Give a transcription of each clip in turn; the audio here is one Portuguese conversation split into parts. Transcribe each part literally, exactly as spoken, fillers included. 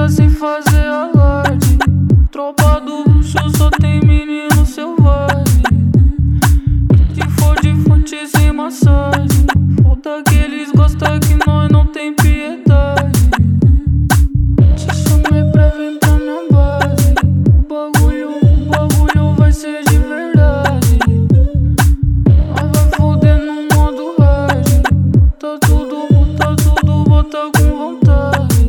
novinha sem fazer alarde. Tropa do luxo só tem menino selvagem. Se for de fonte sem massagem, falta que eles gostam que nós não tem piedade. Te chamei pra vir pra minha base. O bagulho, o bagulho vai ser de verdade. Nós vai foder no modo hard. Bota tudo, bota tudo, bota com vontade.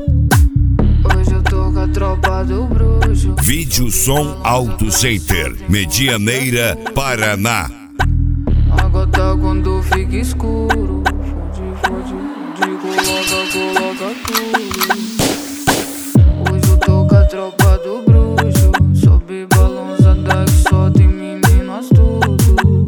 Hoje eu tô com a tropa do bruxo. Vídeo Som Autocenter, Medianeira, Paraná. Agora quando fica escuro, fode, fode, fode, coloca, coloca tudo. Hoje eu tô com a tropa do bruxo. Sobe balançada que só tem meninas tudo.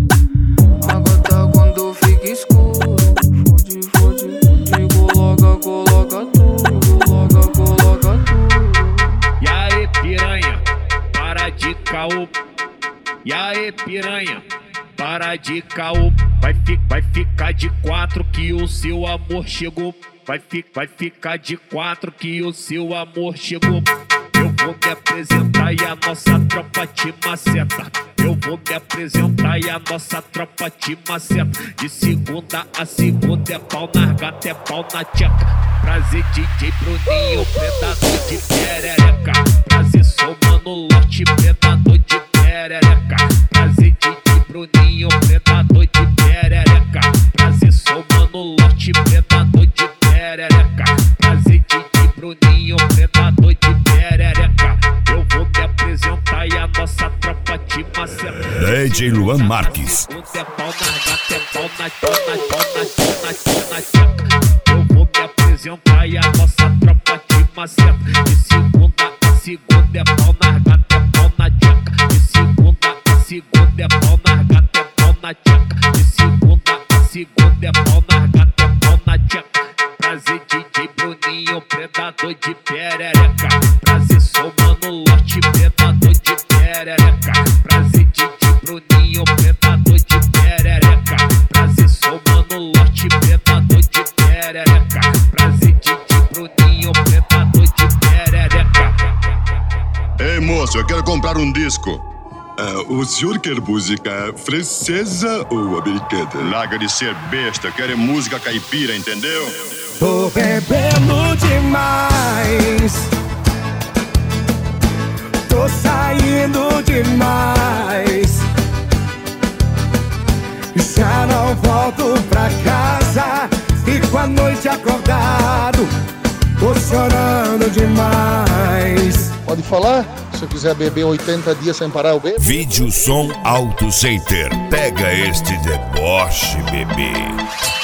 Agora quando fica escuro, fode, fode, fode, coloca, coloca tudo, coloca, coloca tudo. E aí piranha, para de caô. E aí piranha, para de caô. Vai, fi, vai ficar de quatro que o seu amor chegou. Vai, fi, vai ficar de quatro que o seu amor chegou. Eu vou me apresentar e a nossa tropa te maceta. Eu vou me apresentar e a nossa tropa te maceta. De segunda a segunda é pau na gata, é pau na tcheca. Prazer D J Bruninho, predador de perereca. Prazer sou Mano Lote, predador de perereca. Prazer D J Bruninho, predador de perereca. Prazer sou Mano Lote, predador de perereca. Prazer D J Bruninho, predador de perereca. Eu vou me apresentar e a nossa tropa te maceta. D J Luan Marques. É pau na gata, é pau na pau na pau na pau na pau na tcheca. Eu vou me apresentar e a nossa tropa te maceta. De segunda a segunda é pau na gata, é pau na tcheca. De segunda a segunda é pau na gata, é pau na tcheca. De segunda a segunda é pau na gata, é pau na tcheca. Prazer D J Bruninho, predador de perereca. Prazer sou Mano Lote, predador de perereca. Prazer D J Bruninho, predador de perereca. Prazer sou Mano Lote, predador de perereca. Prazer D J Bruninho, predador de perereca. Ei moço, eu quero comprar um disco. Uh, o senhor quer música francesa ou americana? Larga de ser besta, eu quero música caipira, entendeu? Tô bebendo demais, tô saindo demais, já não volto pra casa, fico a noite acordado, tô chorando demais. Pode falar? Se eu quiser beber oitenta dias sem parar, eu bebo. Vídeo Som Autocenter. Pega este deboche, bebê.